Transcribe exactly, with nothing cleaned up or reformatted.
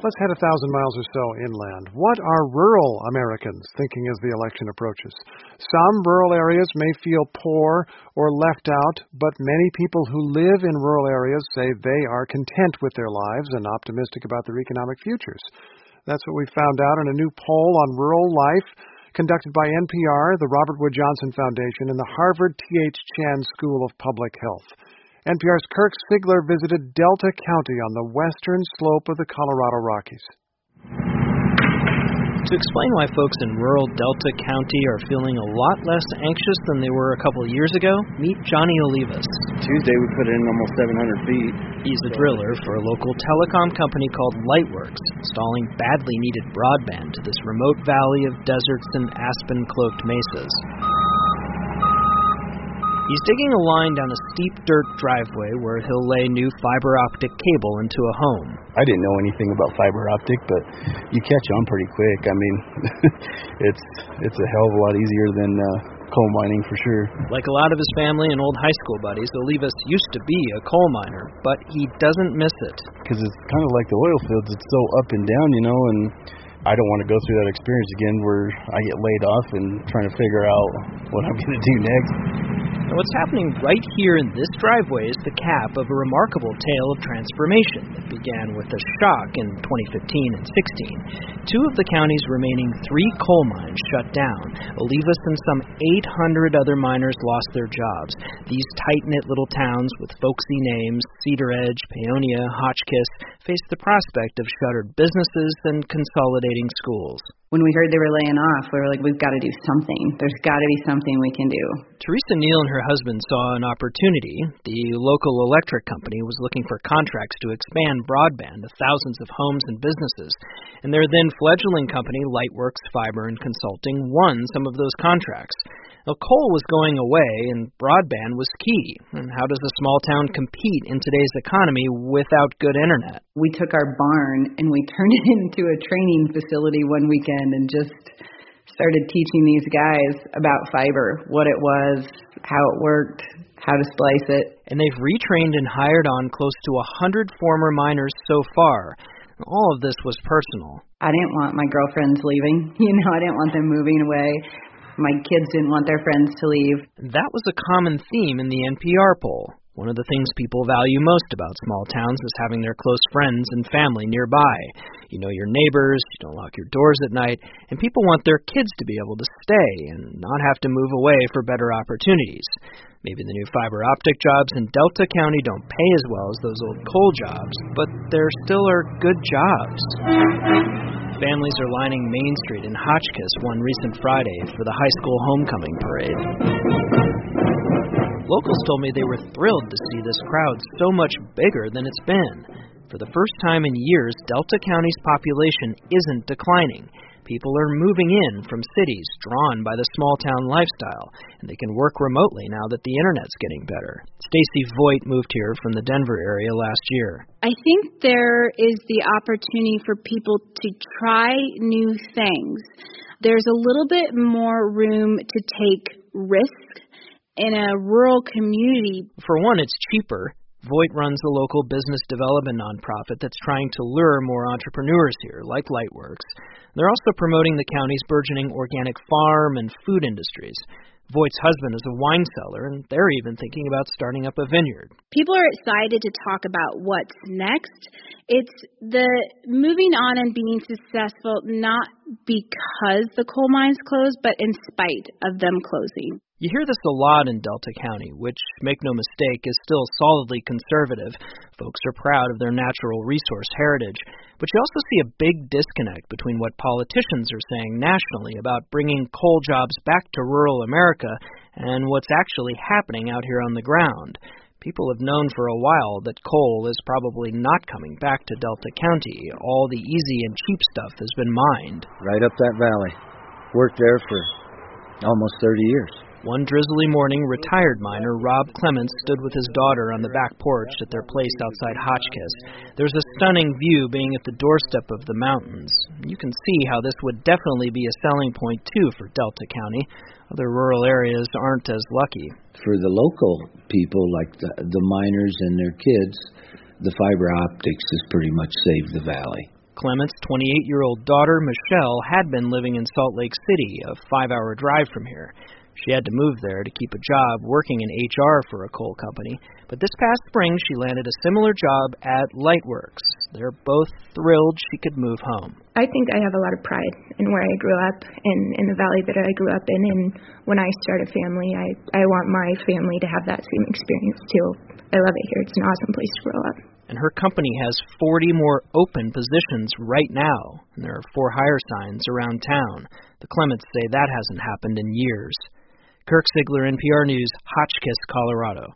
Let's head a thousand miles or so inland. What are rural Americans thinking as the election approaches? Some rural areas may feel poor or left out, but many people who live in rural areas say they are content with their lives and optimistic about their economic futures. That's what we found out in a new poll on rural life conducted by N P R, the Robert Wood Johnson Foundation, and the Harvard T H Chan School of Public Health. N P R's Kirk Sigler visited Delta County on the western slope of the Colorado Rockies. To explain why folks in rural Delta County are feeling a lot less anxious than they were a couple of years ago, meet Johnny Olivas. Tuesday we put in almost seven hundred feet. He's a driller for a local telecom company called Lightworks, installing badly needed broadband to this remote valley of deserts and aspen-cloaked mesas. He's digging a line down a steep dirt driveway where he'll lay new fiber optic cable into a home. I didn't know anything about fiber optic, but you catch on pretty quick. I mean, it's it's a hell of a lot easier than uh, coal mining for sure. Like a lot of his family and old high school buddies, Olivas used to be a coal miner, but he doesn't miss it. Because it's kind of like the oil fields. It's so up and down, you know, and I don't want to go through that experience again where I get laid off and trying to figure out what I'm going to do next. And what's happening right here in this driveway is the cap of a remarkable tale of transformation that began with a shock in twenty fifteen and sixteen. Two of the county's remaining three coal mines shut down. Olivas and some eight hundred other miners lost their jobs. These tight-knit little towns with folksy names, Cedar Edge, Paonia, Hotchkiss, faced the prospect of shuttered businesses and consolidating schools. When we heard they were laying off, we were like, we've got to do something. There's got to be something we can do. Teresa Neal and her husband saw an opportunity. The local electric company was looking for contracts to expand broadband to thousands of homes and businesses. And their then fledgling company, Lightworks Fiber and Consulting, won some of those contracts. Now, coal was going away, and broadband was key. And how does a small town compete in today's economy without good internet? We took our barn and we turned it into a training facility one weekend and just started teaching these guys about fiber, what it was, how it worked, how to splice it. And they've retrained and hired on close to one hundred former miners so far. All of this was personal. I didn't want my girlfriends leaving. You know, I didn't want them moving away. My kids didn't want their friends to leave. That was a common theme in the N P R poll. One of the things people value most about small towns is having their close friends and family nearby. You know your neighbors, you don't lock your doors at night, and people want their kids to be able to stay and not have to move away for better opportunities. Maybe the new fiber optic jobs in Delta County don't pay as well as those old coal jobs, but there still are good jobs. Families are lining Main Street in Hotchkiss one recent Friday for the high school homecoming parade. Locals told me they were thrilled to see this crowd so much bigger than it's been. For the first time in years, Delta County's population isn't declining. People are moving in from cities drawn by the small-town lifestyle, and they can work remotely now that the internet's getting better. Stacy Voigt moved here from the Denver area last year. I think there is the opportunity for people to try new things. There's a little bit more room to take risks in a rural community. For one, it's cheaper. Voigt runs a local business development nonprofit that's trying to lure more entrepreneurs here, like Lightworks. They're also promoting the county's burgeoning organic farm and food industries. Voigt's husband is a wine seller, and they're even thinking about starting up a vineyard. People are excited to talk about what's next. It's the moving on and being successful not because the coal mines closed, but in spite of them closing. You hear this a lot in Delta County, which, make no mistake, is still solidly conservative. Folks are proud of their natural resource heritage. But you also see a big disconnect between what politicians are saying nationally about bringing coal jobs back to rural America and what's actually happening out here on the ground. People have known for a while that coal is probably not coming back to Delta County. All the easy and cheap stuff has been mined. Right up that valley. Worked there for almost thirty years. One drizzly morning, retired miner Rob Clements stood with his daughter on the back porch at their place outside Hotchkiss. There's a stunning view being at the doorstep of the mountains. You can see how this would definitely be a selling point, too, for Delta County. Other rural areas aren't as lucky. For the local people, like the, the miners and their kids, the fiber optics has pretty much saved the valley. Clement's twenty-eight-year-old daughter, Michelle, had been living in Salt Lake City, a five-hour drive from here. She had to move there to keep a job working in H R for a coal company, but this past spring she landed a similar job at Lightworks. They're both thrilled she could move home. I think I have a lot of pride in where I grew up and in the valley that I grew up in, and when I start a family, I, I want my family to have that same experience too. I love it here. It's an awesome place to grow up. And her company has forty more open positions right now, and there are for hire signs around town. The Clements say that hasn't happened in years. Kirk Ziegler, N P R News, Hotchkiss, Colorado.